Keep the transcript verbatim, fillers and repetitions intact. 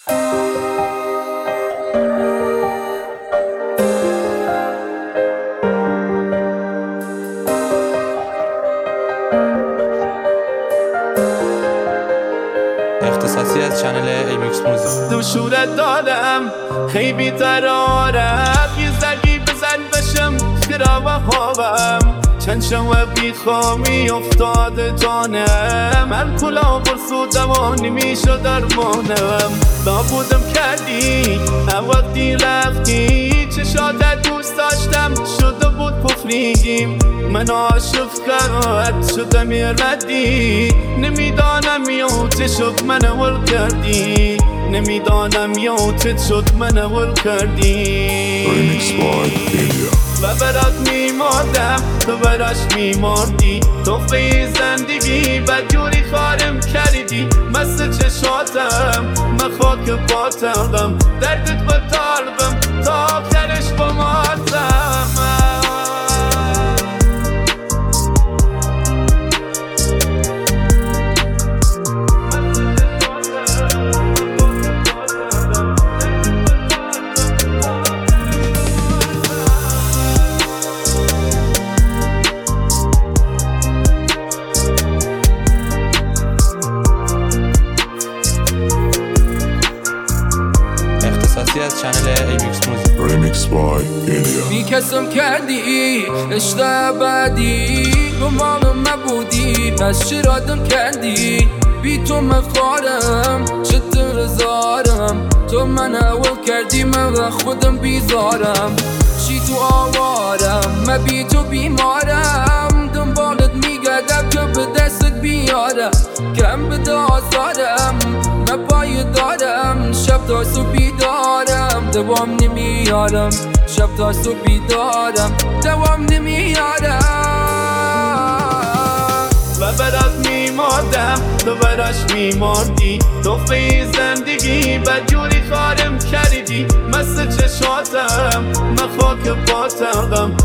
اختصاصی از چنل ایمیکس موزیک. دوشورت دادم خیلی ترارم، یه زرگی بزن بشم خیرا و خوابم، چند شما بیخوامی افتاده جانم، من کلا برسو دوانی میشو درمانم. نابودم کردی وقتی رفتی، چشات دوست داشتم شده بود کفریگیم، من عاشق کرد شدم یه ردی، نمیدانم یا چه شد من ول کردی، نمیدانم یا چه شد من ول کردی. و برات میماردم تو براش میماردی، تحفه زندگی بدجوری خارم کردی، مست چشاتم من خاک پاتم، دردت با طالبم تا آخرش با ماتم. از چنل ایمیکس موزیک. Remix by Ilya. بی کسم کردی عشق ابدی، گمانم نبودی پس چرادم کردی، بی تو مخارم چطور زارم، تو من اول کردی من و خودم بیزارم، چی تو آوارم من بی تو بیمارم، دنبالت میگردم که به دستت بیارم، کم به آزارم من پای دارم، شب تا صبح بیدارم دوام نمیارم، شب تا صبح بیدارم دوام نمیارم. و برات میماردم تو براش میماردی، تحفه زندگی بدجوری خارم کردی، مست چشاتم من خاک پاتم،